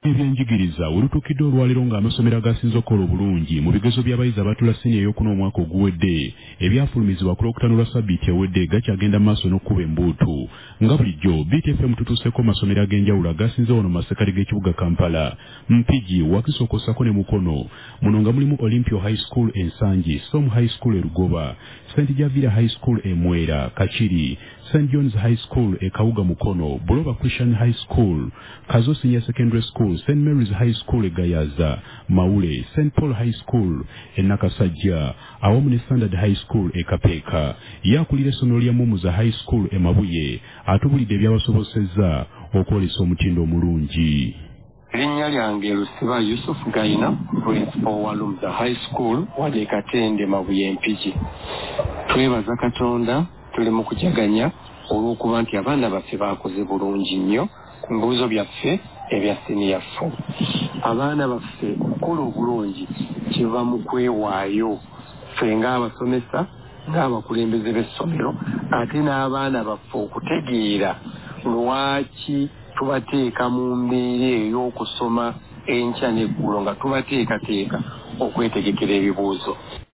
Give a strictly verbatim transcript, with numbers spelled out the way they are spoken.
ebyenjigiriza olutuukidde olwaleero ng'amasomero agasinze okukola obulungi mu bigezo by'abayizi abaatula siniya ey'okuna omwaka oguwedde ebyafulumizibwa ku lwokutaano lwa sabbiiti ewedde gakyagenda mu maaso n'okkuba embuutu nga bulijjo B T F M tutuuseeko masomero ag'enjawulo agasinze wano mu masekati g'ekibuga Kampala, Mpigi, Wakiso kw'ossako ne Mukono. Muno nga mulimu Olympio High School Ensangi, Som High School e Lugoba, Saint Javira High School e Mwera, Kachiri, Saint John's High School e Kawuga Mukono, Buloba Christian High School, Kazo Senior Secondary School, Saint Mary's High School e Gayaza, Maule, Saint Paul High School e Nakasajja, awamu ne Standard High School e Kapeeka. Yakulira essomero lya Mumuza High School e Mabuye, atubulidde ebyabasobosezza okwolesa omutindo omulungi. Linnya lyange Lusiba Yusuf Gaina, principal wa Lumza High School, wali Katende Mabuye Mpigi. Twebaza Katonda, tuli mu kujaganya olw'okuba nti abaana baffe baakoze bulungi nnyo ku mbuuzo byaffe ebya senior four. Abaana baffe okukola obulungi kiva mu kwewaayo ffe ng'abasomesa ng'abakulembeze b'essomero ate n'abaana baffe okutegeera lwaki tubateeka mu mbeera ey'okusoma enkya n'eggulo nga tubateekateeka okwetegekera ebibuuzo.